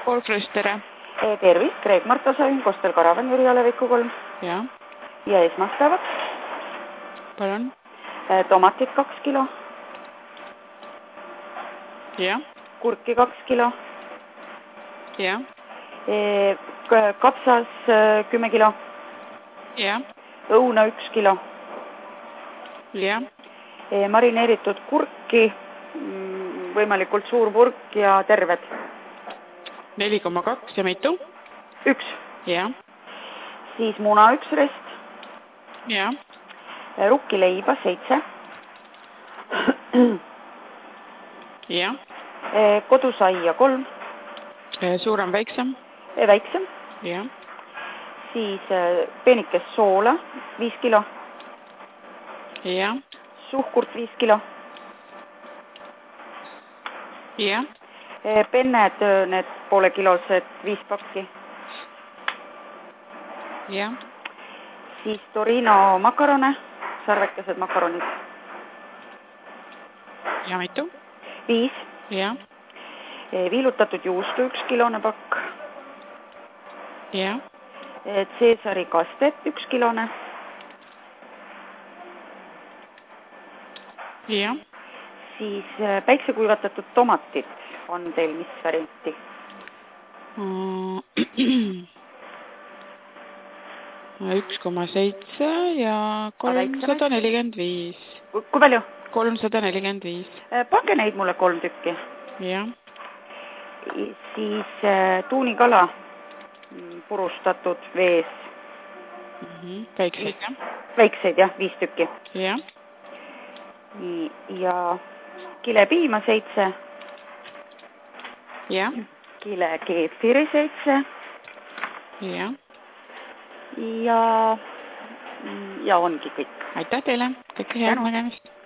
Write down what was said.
Olfrööst, tere! Tervist, Kreek Martosain, Kostel Karavan, Jüri Aleviku 3. Ja esmaspäevaks. Palun. Tomatit 2 kilo. Ja. Kurki 2 kilo. Ja. Kapsas 10 kilo. Ja. Õuna 1 kilo. Ja. Marineeritud kurki, võimalikult suur purk ja terved. 4,2 ja mitu? 1. Ja. Siis muna 1 rest. Ja. Rukkileiba 7. Ja. Kodusaia 3. Suurem, väiksem? Väiksem. Ja. Siis peenikest soola 5 kilo. Ja. Suhkurt 5 kilo. Ja. Penned, need poolekilosed 5 pakki. Ja. Siis Torino makarone, sarvekesed makaronid. Ja mitu? 5. Ja. Viilutatud juustu 1 kilone pakk. Ja. Caesari kastet 1 kilone. Ja. Siis päiksekuivatatud tomatit on teil mis varianti? 1,7 ja 345. Kui palju? 345. Pange neid mulle 3 tükki. Ja. Siis tuunikala purustatud vees. Väikseid, jah? Väikseid, jah, 5 tükki. Ja. Ja kilepiima 7. Ja. Kile keefiri 7. Ja. Ja ongi kõik. Aitäh teile. Kõike head nägemist.